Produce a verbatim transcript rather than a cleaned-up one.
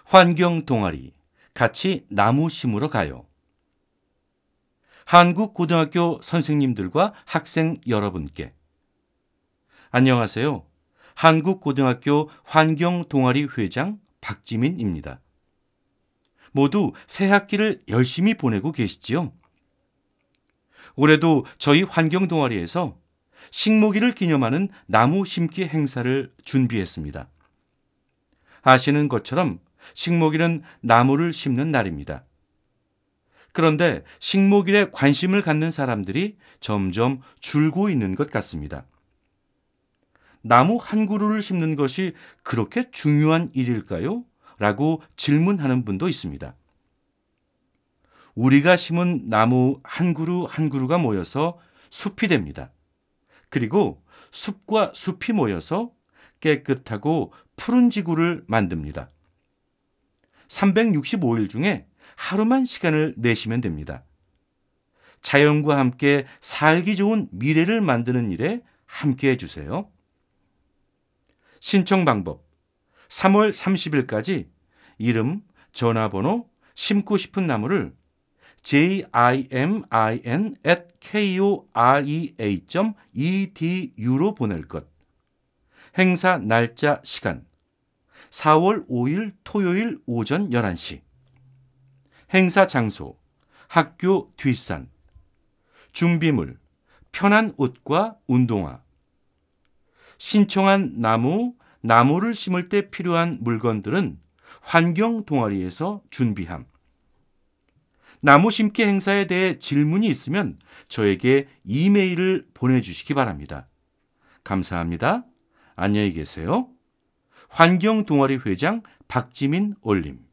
환경 동아리 같이 나무 심으러 가요. 한국 고등학교 선생님들과 학생 여러분께 안녕하세요. 한국 고등학교 환경 동아리 회장 박지민입니다. 모두 새 학기를 열심히 보내고 계시지요? 올해도 저희 환경 동아리에서 식목일을 기념하는 나무 심기 행사를 준비했습니다. 아시는 것처럼 식목일은 나무를 심는 날입니다. 그런데 식목일에 관심을 갖는 사람들이 점점 줄고 있는 것 같습니다. 나무 한 그루를 심는 것이 그렇게 중요한 일일까요? 라고 질문하는 분도 있습니다. 우리가 심은 나무 한 그루 한 그루가 모여서 숲이 됩니다. 그리고 숲과 숲이 모여서 깨끗하고 푸른 지구를 만듭니다. 삼백육십오 일 중에 하루만 시간을 내시면 됩니다. 자연과 함께 살기 좋은 미래를 만드는 일에 함께 해주세요. 신청 방법 삼월 삼십일까지 이름, 전화번호, 심고 싶은 나무를 지민 at korea 점 edu로 보낼 것. 행사 날짜 시간 사월 오일 토요일 오전 열한 시. 행사 장소 학교 뒷산. 준비물 편한 옷과 운동화. 신청한 나무, 나무를 심을 때 필요한 물건들은 환경 동아리에서 준비함. 나무 심기 행사에 대해 질문이 있으면 저에게 이메일을 보내주시기 바랍니다. 감사합니다. 안녕히 계세요. 환경 동아리 회장 박지민 올림.